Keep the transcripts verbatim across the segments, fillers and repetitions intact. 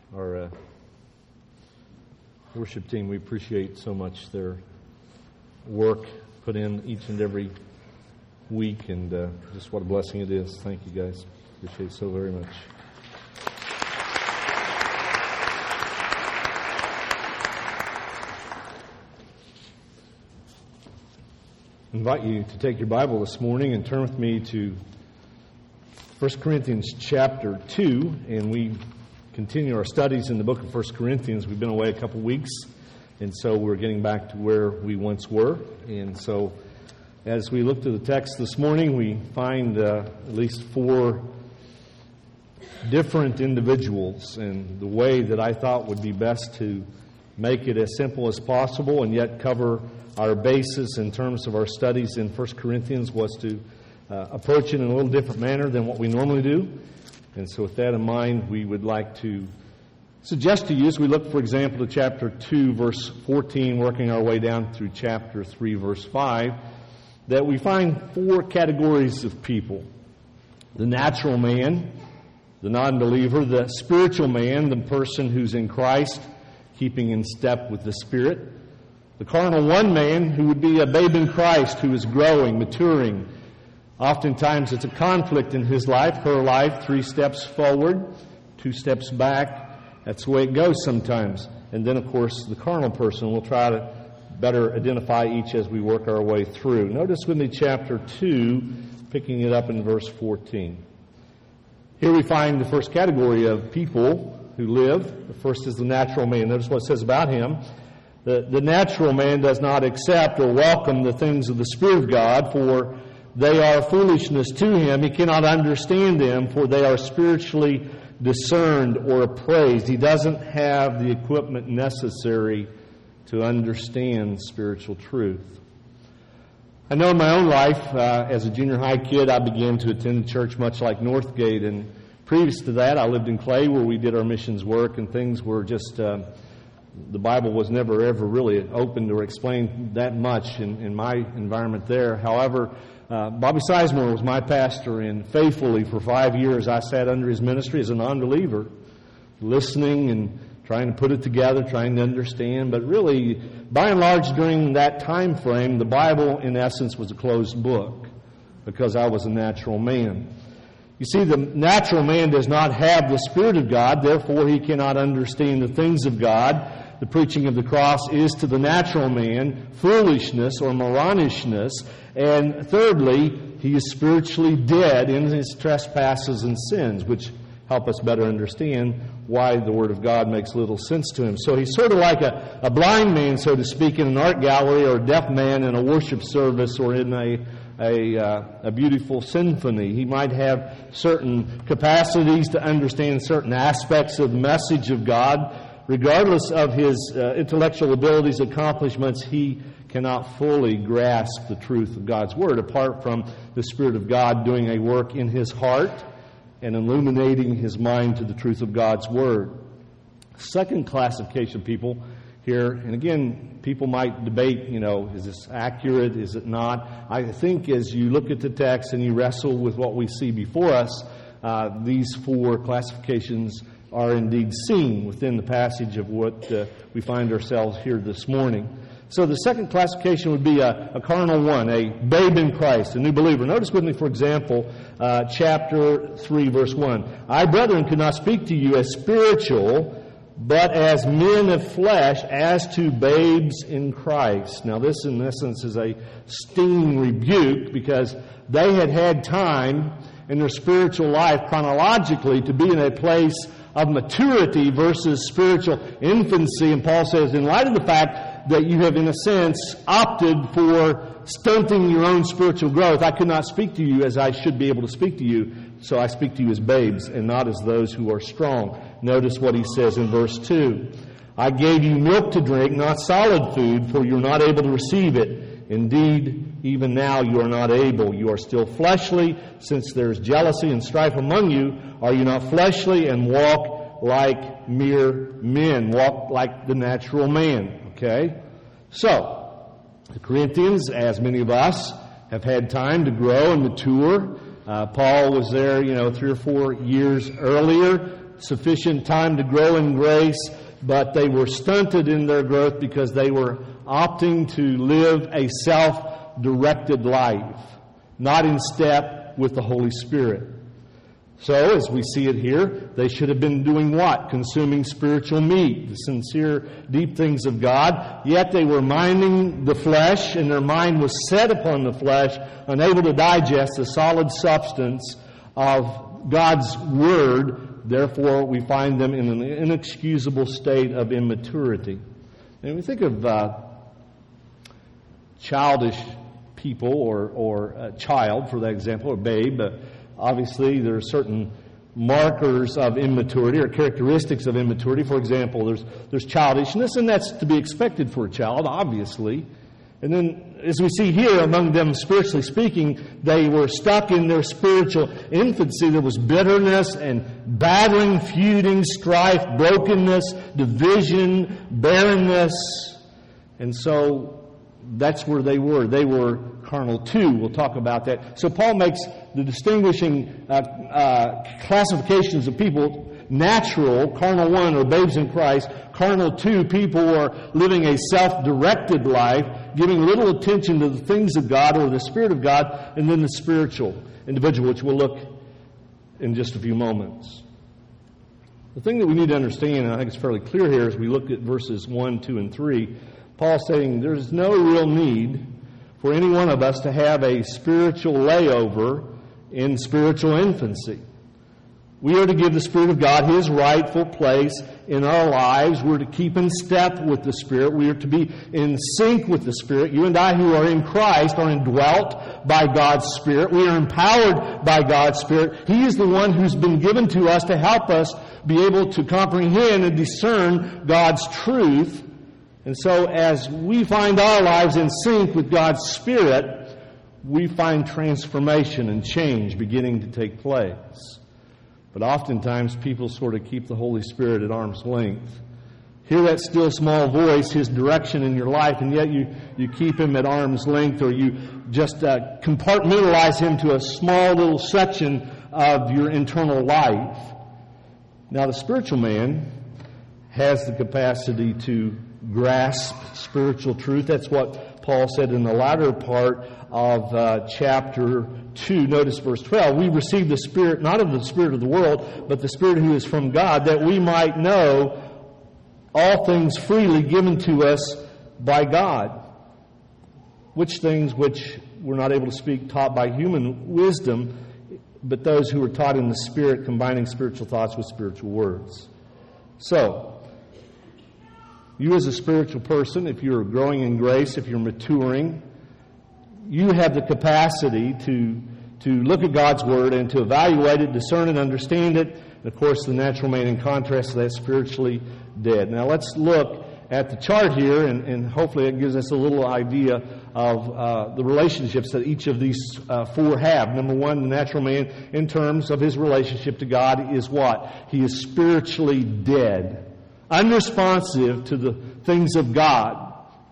our uh, worship team. We appreciate so much their work put in each and every week, and uh, just what a blessing it is. Thank you, guys. Appreciate it so very much. I invite you to take your Bible this morning and turn with me to First Corinthians chapter two, and we continue our studies in the book of First Corinthians. We've been away a couple weeks, and so we're getting back to where we once were. And so as we look to the text this morning, we find uh, at least four different individuals, and the way that I thought would be best to make it as simple as possible and yet cover our basis in terms of our studies in First Corinthians was to uh, approach it in a little different manner than what we normally do. And so with that in mind, we would like to suggest to you, as we look, for example, to chapter two, verse fourteen, working our way down through chapter three, verse five, that we find four categories of people. The natural man, the non-believer, the spiritual man, the person who's in Christ, keeping in step with the Spirit. The carnal one man, who would be a babe in Christ, who is growing, maturing. Oftentimes it's a conflict in his life, her life, three steps forward, two steps back. That's the way it goes sometimes. And then, of course, the carnal person. We'll try to better identify each as we work our way through. Notice with me chapter two, picking it up in verse fourteen. Here we find the first category of people who live. The first is the natural man. Notice what it says about him. The, the natural man does not accept or welcome the things of the Spirit of God, for they are foolishness to him. He cannot understand them, for they are spiritually discerned or appraised. He doesn't have the equipment necessary to understand spiritual truth. I know in my own life, uh, as a junior high kid, I began to attend a church much like Northgate, and previous to that, I lived in Clay where we did our missions work, and things were just... Uh, The Bible was never, ever really opened or explained that much in, in my environment there. However, uh, Bobby Sizemore was my pastor, and faithfully for five years I sat under his ministry as a non-believer, listening and trying to put it together, trying to understand. But really, by and large, during that time frame, the Bible, in essence, was a closed book because I was a natural man. You see, the natural man does not have the Spirit of God, therefore he cannot understand the things of God. The preaching of the cross is to the natural man foolishness or moronishness. And thirdly, he is spiritually dead in his trespasses and sins, which help us better understand why the Word of God makes little sense to him. So he's sort of like a, a blind man, so to speak, in an art gallery, or a deaf man in a worship service, or in a A, uh, a beautiful symphony. He might have certain capacities to understand certain aspects of the message of God. Regardless of his uh, intellectual abilities, accomplishments, he cannot fully grasp the truth of God's Word apart from the Spirit of God doing a work in his heart and illuminating his mind to the truth of God's Word. Second classification of people here, and again, people might debate, you know, is this accurate, is it not? I think as you look at the text and you wrestle with what we see before us, uh, these four classifications are indeed seen within the passage of what uh, we find ourselves here this morning. So the second classification would be a, a carnal one, a babe in Christ, a new believer. Notice with me, for example, uh, chapter three, verse one. I, brethren, could not speak to you as spiritual, but as men of flesh, as to babes in Christ. Now this, in essence, is a stinging rebuke because they had had time in their spiritual life chronologically to be in a place of maturity versus spiritual infancy. And Paul says, in light of the fact that you have, in a sense, opted for stunting your own spiritual growth, I could not speak to you as I should be able to speak to you. So I speak to you as babes and not as those who are strong. Notice what he says in verse two. I gave you milk to drink, not solid food, for you're not able to receive it. Indeed, even now you are not able. You are still fleshly, since there is jealousy and strife among you. Are you not fleshly and walk like mere men? Walk like the natural man. Okay? So, the Corinthians, as many of us, have had time to grow and mature. Uh, Paul was there, you know, three or four years earlier. sufficient time to grow in grace, but they were stunted in their growth because they were opting to live a self-directed life, not in step with the Holy Spirit. So, as we see it here, they should have been doing what? Consuming spiritual meat, the sincere, deep things of God. Yet they were minding the flesh, and their mind was set upon the flesh, unable to digest the solid substance of God's Word. Therefore, we find them in an inexcusable state of immaturity. And we think of uh, childish people, or, or a child, for that example, or babe. Uh, obviously, there are certain markers of immaturity or characteristics of immaturity. For example, there's there's childishness, and that's to be expected for a child, obviously. And then, as we see here, among them, spiritually speaking, they were stuck in their spiritual infancy. There was bitterness and battling, feuding, strife, brokenness, division, barrenness. And so that's where they were. They were carnal too. We'll talk about that. So Paul makes the distinguishing uh, uh, classifications of people: natural, carnal one, or babes in Christ; carnal two, people who are living a self-directed life, giving little attention to the things of God or the Spirit of God; and then the spiritual individual, which we'll look in just a few moments. The thing that we need to understand, and I think it's fairly clear here as we look at verses one, two, and three, Paul's saying there's no real need for any one of us to have a spiritual layover in spiritual infancy. We are to give the Spirit of God His rightful place in our lives. We're to keep in step with the Spirit. We are to be in sync with the Spirit. You and I who are in Christ are indwelt by God's Spirit. We are empowered by God's Spirit. He is the one who's been given to us to help us be able to comprehend and discern God's truth. And so as we find our lives in sync with God's Spirit, we find transformation and change beginning to take place. But oftentimes people sort of keep the Holy Spirit at arm's length. Hear that still small voice, His direction in your life, and yet you, you keep Him at arm's length, or you just uh, compartmentalize Him to a small little section of your internal life. Now the spiritual man has the capacity to grasp spiritual truth. That's what Paul said in the latter part of uh, chapter two. Notice verse twelve. We receive the Spirit, not of the Spirit of the world, but the Spirit who is from God, that we might know all things freely given to us by God. Which things which we're not able to speak taught by human wisdom, but those who are taught in the Spirit, combining spiritual thoughts with spiritual words. So, you as a spiritual person, if you're growing in grace, if you're maturing, you have the capacity to, to look at God's Word and to evaluate it, discern it, understand it. And of course, the natural man, in contrast to that, spiritually dead. Now let's look at the chart here, and, and hopefully it gives us a little idea of uh, the relationships that each of these uh, four have. Number one, the natural man, in terms of his relationship to God, is what? He is spiritually dead. Unresponsive to the things of God.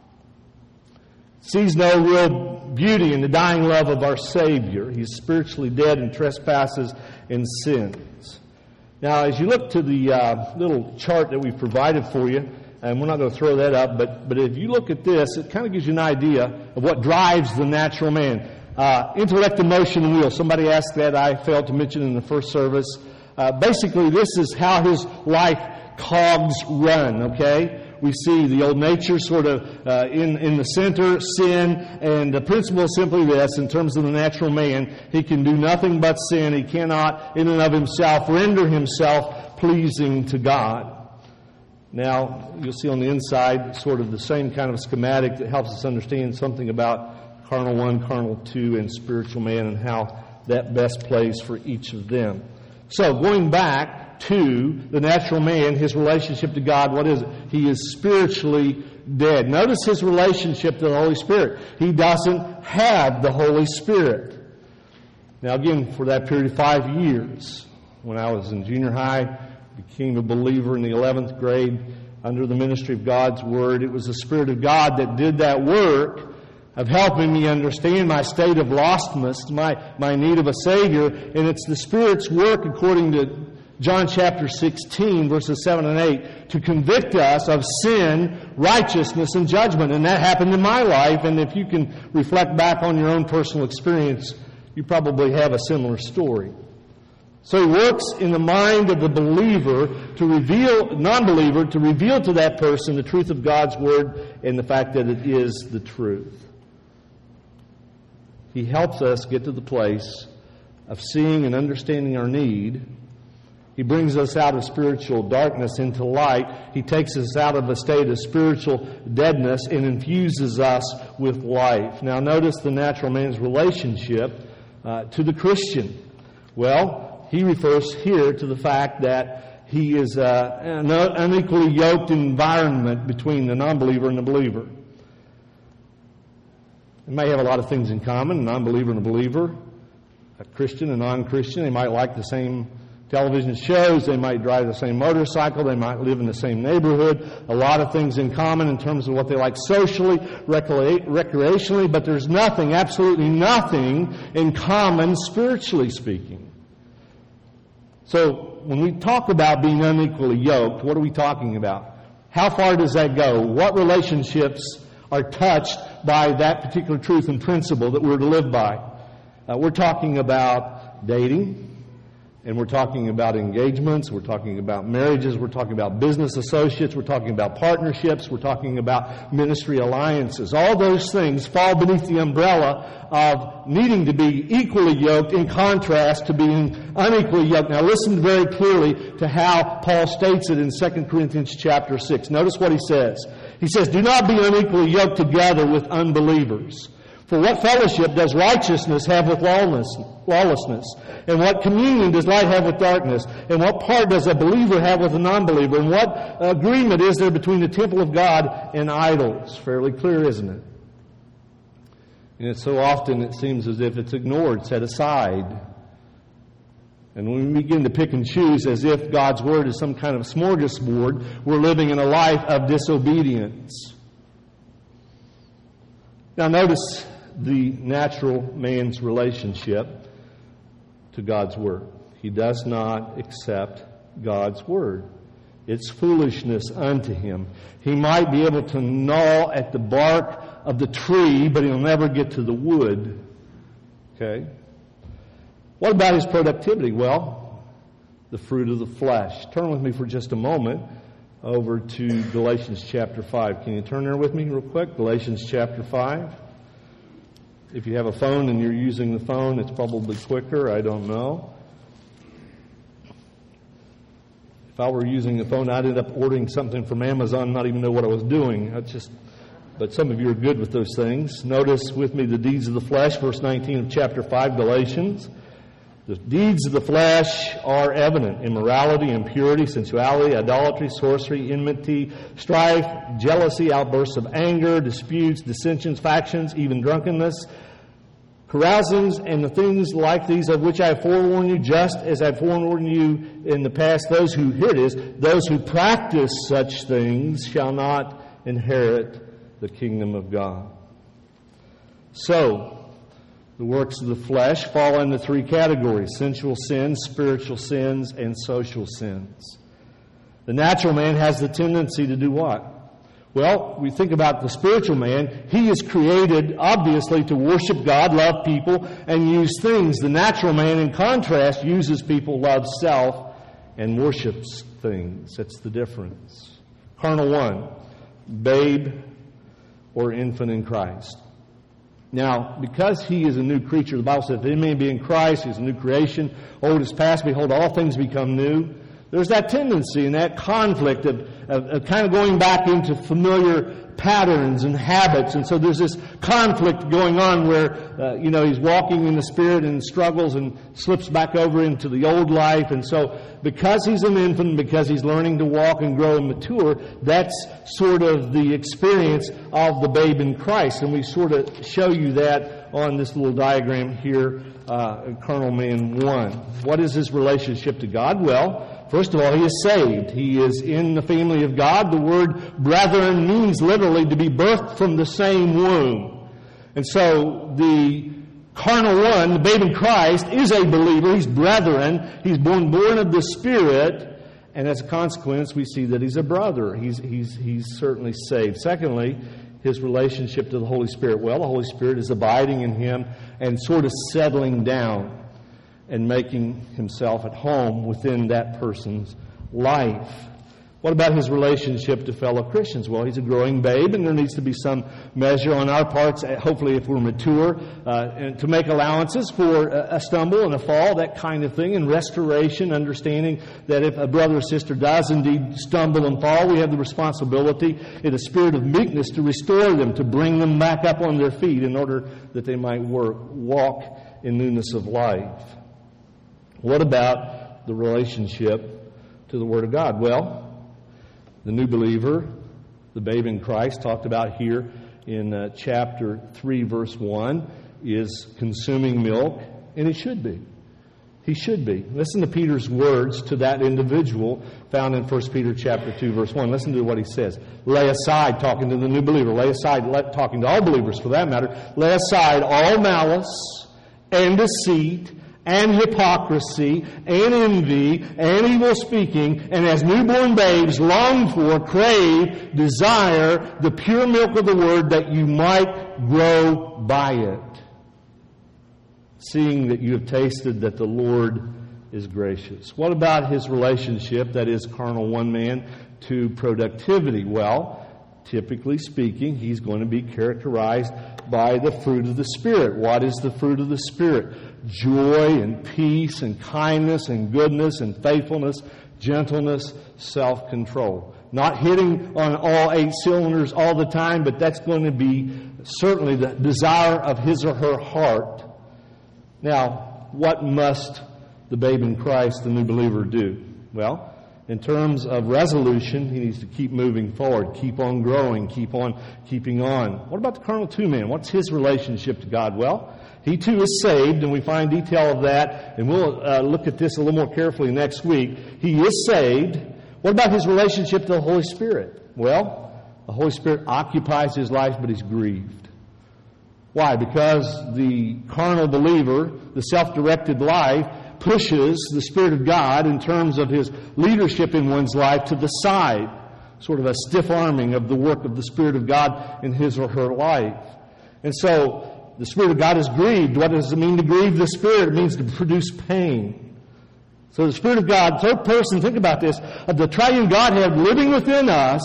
Sees no real beauty in the dying love of our Savior. He's spiritually dead in trespasses and sins. Now, as you look to the uh, little chart that we've provided for you, and we're not going to throw that up, but, but if you look at this, it kind of gives you an idea of what drives the natural man. Uh, intellect, emotion, and will. Somebody asked that. I failed to mention in the first service. Uh, basically, this is how his life cogs run, okay? We see the old nature sort of uh, in, in the center, sin, and the principle is simply this: in terms of the natural man, he can do nothing but sin. He cannot, in and of himself, render himself pleasing to God. Now, you'll see on the inside sort of the same kind of schematic that helps us understand something about carnal one, carnal two, and spiritual man, and how that best plays for each of them. So, going back to the natural man, his relationship to God, what is it? He is spiritually dead. Notice his relationship to the Holy Spirit. He doesn't have the Holy Spirit. Now again, for that period of five years, when I was in junior high, became a believer in the eleventh grade under the ministry of God's Word, it was the Spirit of God that did that work of helping me understand my state of lostness, my, my need of a Savior, and it's the Spirit's work, according to John chapter sixteen, verses seven and eight, to convict us of sin, righteousness, and judgment. And that happened in my life, and if you can reflect back on your own personal experience, you probably have a similar story. So he works in the mind of the believer to reveal, non-believer, to reveal to that person the truth of God's Word and the fact that it is the truth. He helps us get to the place of seeing and understanding our need. He brings us out of spiritual darkness into light. He takes us out of a state of spiritual deadness and infuses us with life. Now notice the natural man's relationship uh, to the Christian. Well, he refers here to the fact that he is uh, an unequally yoked environment between the non-believer and the believer. They may have a lot of things in common, a non-believer and a believer, a Christian and non-Christian. They might like the same television shows, they might drive the same motorcycle, they might live in the same neighborhood. A lot of things in common in terms of what they like socially, recre- recreationally, but there's nothing, absolutely nothing in common spiritually speaking. So when we talk about being unequally yoked, what are we talking about? How far does that go? What relationships are touched by that particular truth and principle that we're to live by? Uh, we're talking about dating, and we're talking about engagements, we're talking about marriages, we're talking about business associates, we're talking about partnerships, we're talking about ministry alliances. All those things fall beneath the umbrella of needing to be equally yoked in contrast to being unequally yoked. Now listen very clearly to how Paul states it in Second Corinthians chapter six. Notice what he says. He says, "Do not be unequally yoked together with unbelievers. For what fellowship does righteousness have with lawlessness? And what communion does light have with darkness? And what part does a believer have with a non-believer? And what agreement is there between the temple of God and idols?" Fairly clear, isn't it? And it's so often it seems as if it's ignored, set aside. And when we begin to pick and choose as if God's Word is some kind of smorgasbord, we're living in a life of disobedience. Now notice the natural man's relationship to God's Word. He does not accept God's Word. It's foolishness unto him. He might be able to gnaw at the bark of the tree, but he'll never get to the wood. Okay? What about his productivity? Well, the fruit of the flesh. Turn with me for just a moment over to Galatians chapter five. Can you turn there with me real quick? Galatians chapter five. If you have a phone and you're using the phone, it's probably quicker. I don't know. If I were using the phone, I'd end up ordering something from Amazon, not even know what I was doing. I just, but some of you are good with those things. Notice with me the deeds of the flesh, verse nineteen of chapter five, Galatians. The deeds of the flesh are evident: immorality, impurity, sensuality, idolatry, sorcery, enmity, strife, jealousy, outbursts of anger, disputes, dissensions, factions, even drunkenness, carousings, and the things like these of which I have forewarned you, just as I have forewarned you in the past. Those who, here it is, those who practice such things shall not inherit the kingdom of God. So, the works of the flesh fall into three categories: sensual sins, spiritual sins, and social sins. The natural man has the tendency to do what? Well, we think about the spiritual man. He is created, obviously, to worship God, love people, and use things. The natural man, in contrast, uses people, loves self, and worships things. That's the difference. Carnal one, babe or infant in Christ. Now, because he is a new creature, the Bible says, if any man be in Christ, he is a new creation. Old is past, behold, all things become new. There's that tendency and that conflict of, of, of kind of going back into familiar patterns and habits. And so there's this conflict going on where, uh, you know, he's walking in the Spirit and struggles and slips back over into the old life. And so because he's an infant, because he's learning to walk and grow and mature, that's sort of the experience of the babe in Christ. And we sort of show you that on this little diagram here, uh, Carnal Man one. What is his relationship to God? Well, first of all, he is saved. He is in the family of God. The word brethren means literally to be birthed from the same womb. And so the carnal one, the babe in Christ, is a believer. He's brethren. He's born born of the Spirit. And as a consequence, we see that he's a brother. He's, he's, he's certainly saved. Secondly, his relationship to the Holy Spirit. Well, the Holy Spirit is abiding in him and sort of settling down and making himself at home within that person's life. What about his relationship to fellow Christians? Well, he's a growing babe, and there needs to be some measure on our parts, hopefully if we're mature, uh, and to make allowances for a stumble and a fall, that kind of thing, and restoration, understanding that if a brother or sister does indeed stumble and fall, we have the responsibility in a spirit of meekness to restore them, to bring them back up on their feet in order that they might work, walk in newness of life. What about the relationship to the Word of God? Well, the new believer, the babe in Christ, talked about here in uh, chapter three, verse one, is consuming milk, and he should be. He should be. Listen to Peter's words to that individual found in First Peter chapter two, verse one. Listen to what he says. Lay aside, talking to the new believer, lay aside, let, talking to all believers for that matter, lay aside all malice and deceit and hypocrisy, and envy, and evil speaking, and as newborn babes long for, crave, desire the pure milk of the Word, that you might grow by it, seeing that you have tasted that the Lord is gracious. What about his relationship, that is carnal one man, to productivity? Well, typically speaking, he's going to be characterized by the fruit of the Spirit. What is the fruit of the Spirit? Joy and peace and kindness and goodness and faithfulness, gentleness, self-control. Not hitting on all eight cylinders all the time, but that's going to be certainly the desire of his or her heart. Now, what must the babe in Christ, the new believer, do? Well, in terms of resolution, he needs to keep moving forward, keep on growing, keep on keeping on. What about the carnal two man? What's his relationship to God? Well, he too is saved, and we find detail of that, and we'll uh, look at this a little more carefully next week. He is saved. What about his relationship to the Holy Spirit? Well, the Holy Spirit occupies his life, but he's grieved. Why? Because the carnal believer, the self-directed life, pushes the Spirit of God in terms of his leadership in one's life to the side, sort of a stiff arming of the work of the Spirit of God in his or her life. And so the Spirit of God is grieved. What does it mean to grieve the Spirit? It means to produce pain. So the Spirit of God, third person, think about this, of the triune Godhead living within us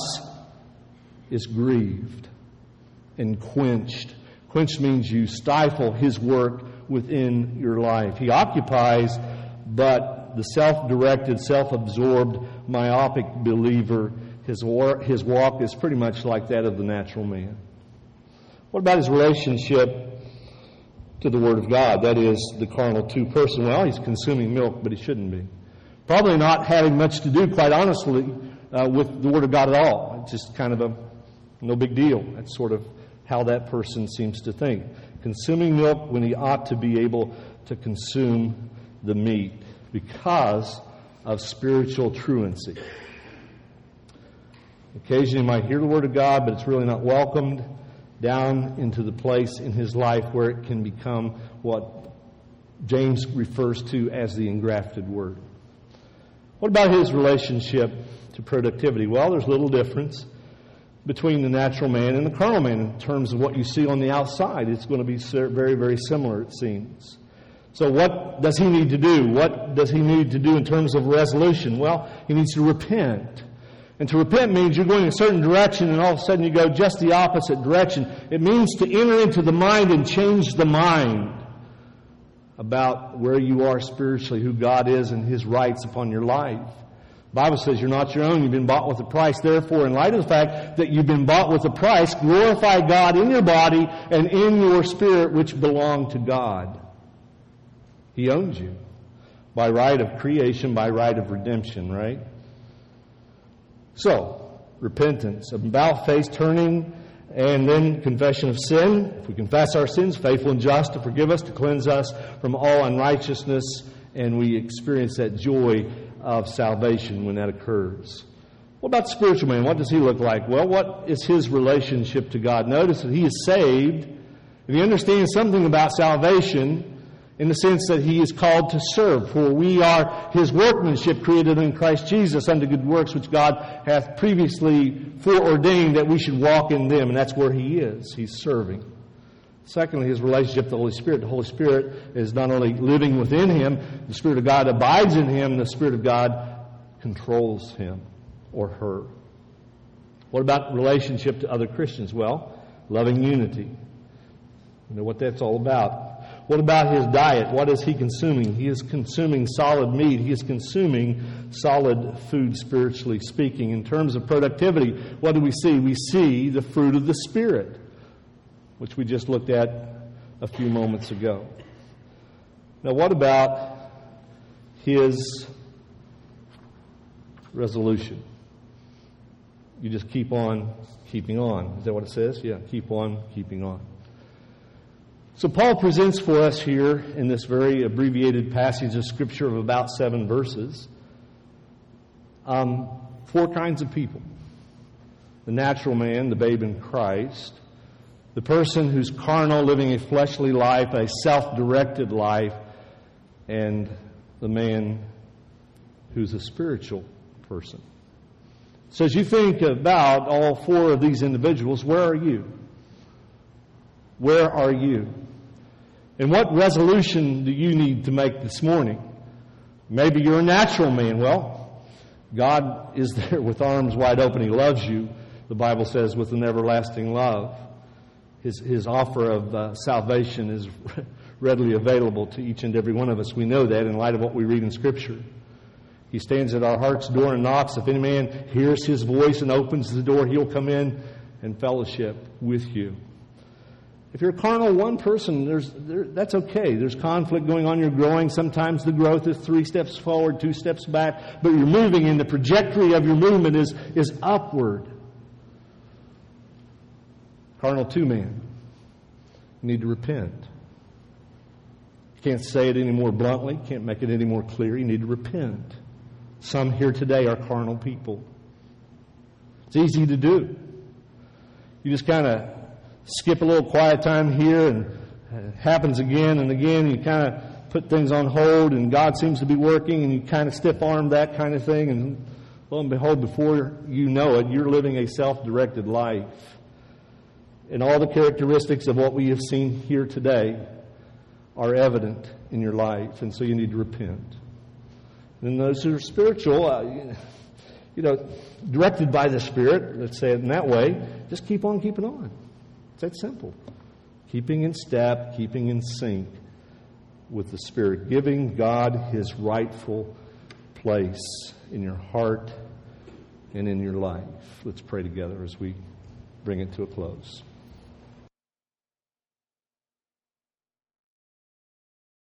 is grieved and quenched. Quenched means you stifle his work within your life. He occupies, but the self-directed, self-absorbed, myopic believer, his, war, his walk is pretty much like that of the natural man. What about his relationship to the Word of God? That is, the carnal two person. Well, he's consuming milk, but he shouldn't be. Probably not having much to do, quite honestly, uh, with the Word of God at all. It's just kind of a no big deal. That's sort of how that person seems to think. Consuming milk when he ought to be able to consume the meat because of spiritual truancy. Occasionally he might hear the Word of God, but it's really not welcomed down into the place in his life where it can become what James refers to as the engrafted Word. What about his relationship to productivity? Well, there's little difference between the natural man and the carnal man in terms of what you see on the outside. It's going to be very, very similar, it seems. So what does he need to do? What does he need to do in terms of resolution? Well, he needs to repent. And to repent means you're going a certain direction and all of a sudden you go just the opposite direction. It means to enter into the mind and change the mind about where you are spiritually, who God is and his rights upon your life. The Bible says you're not your own, you've been bought with a price. Therefore, in light of the fact that you've been bought with a price, glorify God in your body and in your spirit, which belong to God. He owns you by right of creation, by right of redemption, right? So, repentance, about face turning, and then confession of sin. If we confess our sins, faithful and just to forgive us, to cleanse us from all unrighteousness, and we experience that joy of salvation when that occurs. What about the spiritual man? What does he look like? Well, what is his relationship to God? Notice that he is saved, And he understands something about salvation in the sense that he is called to serve. For we are his workmanship created in Christ Jesus unto good works which God hath previously foreordained that we should walk in them. And that's where he is. He's serving. Secondly, his relationship to the Holy Spirit. The Holy Spirit is not only living within him, the Spirit of God abides in him, and the Spirit of God controls him or her. What about relationship to other Christians? Well, loving unity. You know what that's all about. What about his diet? What is he consuming? He is consuming solid meat. He is consuming solid food, spiritually speaking. In terms of productivity, what do we see? We see the fruit of the Spirit, which we just looked at a few moments ago. Now, what about his resolution? You just keep on keeping on. Is that what it says? Yeah, keep on keeping on. So Paul presents for us here in this very abbreviated passage of Scripture of about seven verses, um, four kinds of people. The natural man, the babe in Christ. The person who's carnal, living a fleshly life, a self-directed life. And the man who's a spiritual person. So as you think about all four of these individuals, where are you? Where are you? And what resolution do you need to make this morning? Maybe you're a natural man. Well, God is there with arms wide open. He loves you, the Bible says, with an everlasting love. His, his offer of uh, salvation is readily available to each and every one of us. We know that in light of what we read in Scripture. He stands at our heart's door and knocks. If any man hears his voice and opens the door, he'll come in and fellowship with you. If you're a carnal one person, there's there, that's okay. There's conflict going on. You're growing. Sometimes the growth is three steps forward, two steps back. But you're moving, and the trajectory of your movement is, is upward. Carnal two man. You need to repent. You can't say it any more bluntly. You can't make it any more clear. You need to repent. Some here today are carnal people. It's easy to do. You just kind of skip a little quiet time here, and it happens again and again. And you kind of put things on hold, and God seems to be working, and you kind of stiff-arm that kind of thing. And lo and behold, before you know it, you're living a self-directed life. And all the characteristics of what we have seen here today are evident in your life, and so you need to repent. And those who are spiritual, uh, you know, directed by the Spirit, let's say it in that way, just keep on keeping on. It's that simple. Keeping in step, keeping in sync with the Spirit, giving God His rightful place in your heart and in your life. Let's pray together as we bring it to a close.